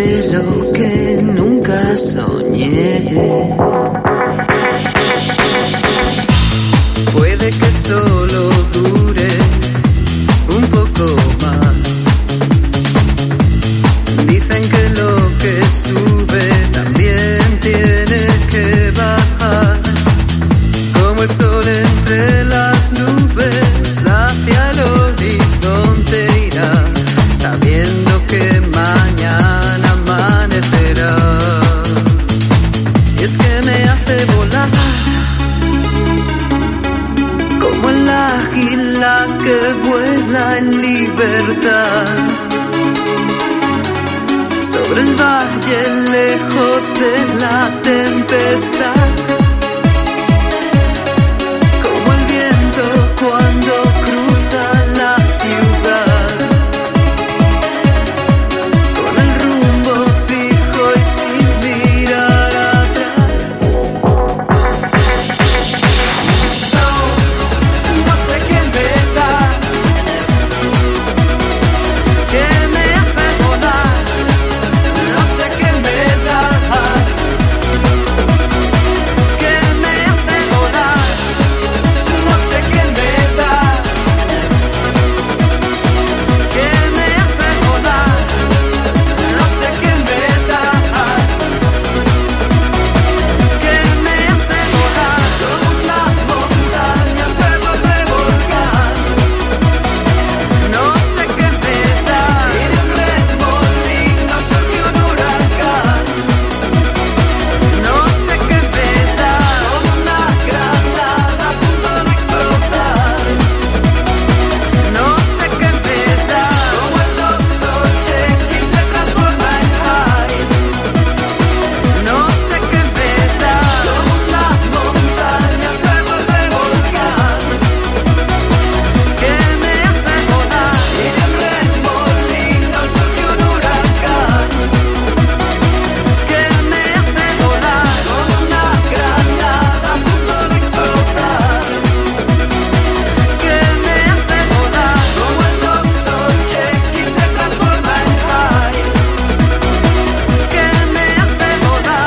de lo que nunca soñé. Puede que solo dure un poco más. Dicen que lo que sube también tiene que bajar. Como el sol entre las nubes hacia el horizonte irá, sabiendo que mañana amanecerá. Y es que me hace volar como el águila que vuela en libertad sobre el valle lejos de la tempestad, como el viento cuando cruza la ciudad, con el rumbo fijo y sin mirar atrás. No sé qué me das, que me hace volar. No sé qué me das, que me hace volar. No sé qué me das, que me hace volar. No sé qué me das, que me hace volar. Como una montaña se vuelve volcán. No sé qué me das, y de un remolino surge un huracán. No sé qué me das, como una granada a punto de explotar. No sé qué me das, como el Dr. Jekyll se transforma en Hyde. No sé qué me das, como una montaña se vuelve volcán. Que me hace volar, y de un remolino surge un huracán. Que me hace volar, como una granada a punto de explotar. Que me hace volar, como el Dr. Jekyll se transforma en Hyde. Que me hace volar.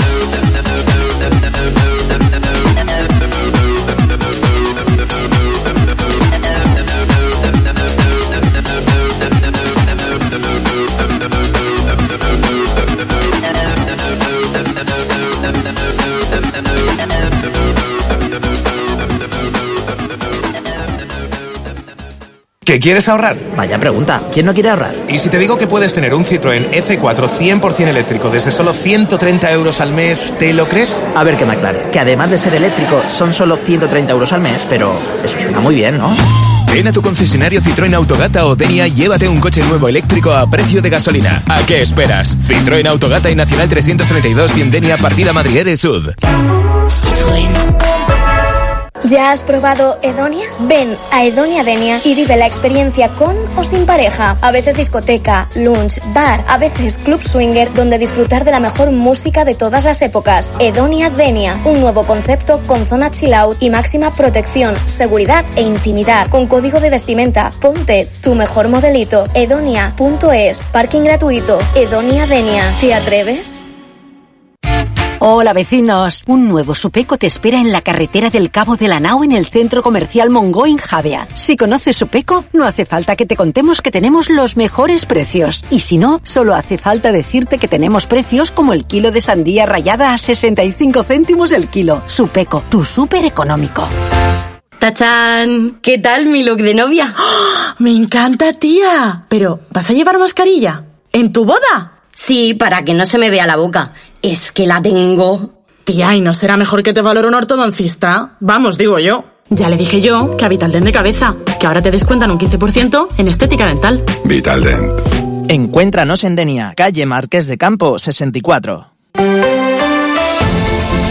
¿Qué quieres ahorrar? Vaya pregunta, ¿quién no quiere ahorrar? ¿Y si te digo que puedes tener un Citroën C4 100% eléctrico desde solo 130 euros al mes, ¿te lo crees? A ver que me aclare, que además de ser eléctrico son solo 130 euros al mes, pero eso suena muy bien, ¿no? Ven a tu concesionario Citroën Autogata o Denia y llévate un coche nuevo eléctrico a precio de gasolina. ¿A qué esperas? Citroën Autogata y Nacional 332 y en Denia partida Madrid de Sud. Citroën. ¿Ya has probado Edonia? Ven a Edonia Denia y vive la experiencia con o sin pareja. A veces discoteca, lunch, bar, a veces club swinger, donde disfrutar de la mejor música de todas las épocas. Edonia Denia, un nuevo concepto con zona chill out y máxima protección, seguridad e intimidad. Con código de vestimenta, ponte tu mejor modelito. Edonia.es, parking gratuito. Edonia Denia, ¿te atreves? Hola vecinos, un nuevo Supeco te espera en la carretera del Cabo de la Nao en el centro comercial Mongoin Javea. Si conoces Supeco, no hace falta que te contemos que tenemos los mejores precios. Y si no, solo hace falta decirte que tenemos precios como el kilo de sandía rallada a 65 céntimos el kilo. Supeco, tu súper económico. ¡Tachán! ¿Qué tal mi look de novia? ¡Oh! ¡Me encanta, tía! Pero, ¿vas a llevar mascarilla? ¿En tu boda? Sí, para que no se me vea la boca. Es que la tengo. Tía, ¿y no será mejor que te valore un ortodoncista? Vamos, digo yo. Ya le dije yo que a Vitaldent de cabeza, que ahora te descuentan un 15% en estética dental. Vitaldent. Encuéntranos en Denia, calle Marqués de Campo, 64.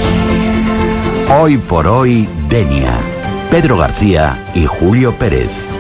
Hoy por hoy, Denia. Pedro García y Julio Pérez.